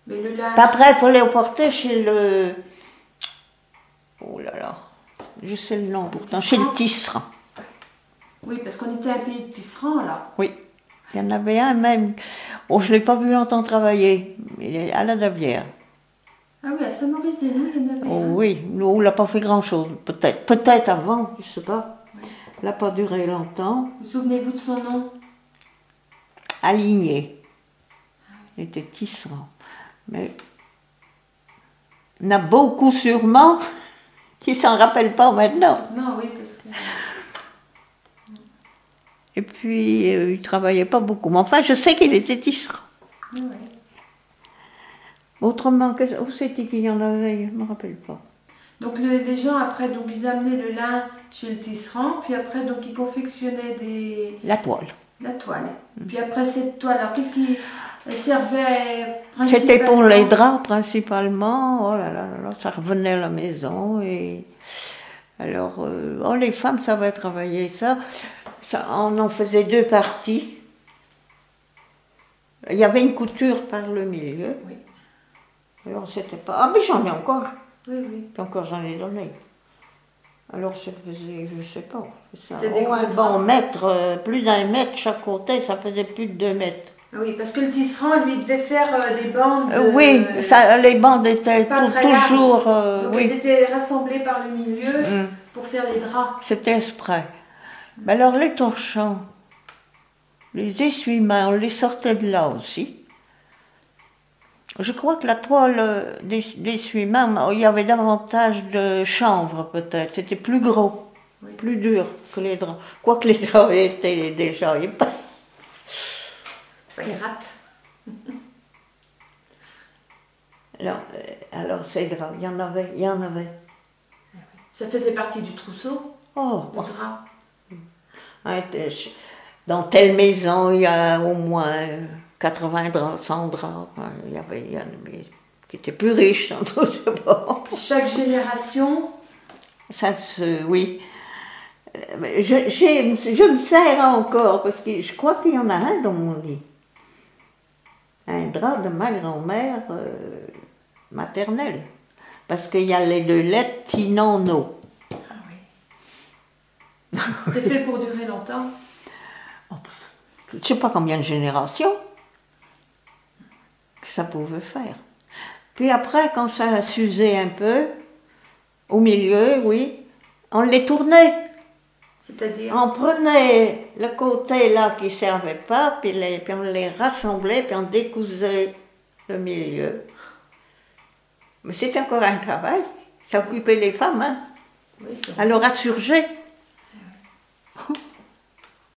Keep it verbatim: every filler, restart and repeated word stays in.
Mais le linge... Après, il faut les porter chez le... Oh là là, je sais le nom pourtant, chez le tisserand. Oui, parce qu'on était un pays de tisserand, là. Oui, il y en avait un même. Oh, je ne l'ai pas vu longtemps travailler, il est à la Davière. Ah oui, à Saint-Maurice-des-Loups, il y en avait Oh, un. oui, nous, il n'a pas fait grand-chose, peut-être. Peut-être avant, je ne sais pas. Oui. Il n'a pas duré longtemps. Vous souvenez-vous de son nom? Aligné. Il était tisserand. Mais il y en a beaucoup sûrement qui ne s'en rappellent pas maintenant. Non, oui, parce que... Et puis, euh, il ne travaillait pas beaucoup. Mais enfin, je sais qu'il était tisserand. Oui, oui. Autrement, que, où c'était qu'il y en avait? Je ne me rappelle pas. Donc le- les gens, après, donc, ils amenaient le lin chez le tisserand, puis après, donc, ils confectionnaient des... La toile. la toile. Puis après cette toile, alors qu'est-ce qui servait principalement? C'était pour les draps principalement. Oh là là là là, ça revenait à la maison. Et alors, euh, oh, les femmes savaient travailler ça. ça. On en faisait deux parties. Il y avait une couture par le milieu. Oui. Alors c'était pas... Ah mais j'en ai encore. Oui, oui. Puis encore j'en ai donné. Alors ça faisait, je sais pas, ça, C'était des au moins gros bon draps. mètre, euh, plus d'un mètre chaque côté, ça faisait plus de deux mètres. Oui, parce que le tisserand, lui, devait faire euh, des bandes. Euh, de- oui, ça, les bandes étaient pas tou- très larges. toujours... euh, Donc oui, elles étaient rassemblées par le milieu Mm. pour faire les draps. c'était exprès. Mais alors les torchons, les essuie-mains, on les sortait de là aussi. Je crois que la toile d'es- d'essuie-mains, il y avait davantage de chanvre peut-être, c'était plus gros, Oui. plus dur que les draps. Quoique les draps étaient déjà... il y a pas- Ça gratte. Alors, euh, alors ces draps, il y en avait, il y en avait. Ça faisait partie du trousseau, Oh, le drap. hein, t'es- dans telle maison, il y a au moins euh, quatre-vingts draps, cent draps. Hein, il y avait, il y en avait qui étaient plus riches, sans doute. c'est bon. Puis chaque génération, Ça se, oui. Euh, mais Je, j'ai- je me sers encore, parce que je crois qu'il y en a un dans mon lit. Un drap de ma grand-mère euh, maternelle. Parce qu'il y a les deux lettres Tinano. ah oui. C'était fait pour durer longtemps. Je ne sais pas combien de générations que ça pouvait faire. Puis après, quand ça s'usait un peu, au milieu, oui, on les tournait. C'est-à-dire, On prenait le côté là qui ne servait pas, puis, les, puis on les rassemblait, puis on décousait le milieu. Mais c'était encore un travail. Ça occupait les femmes, hein. oui, c'est Alors à surger.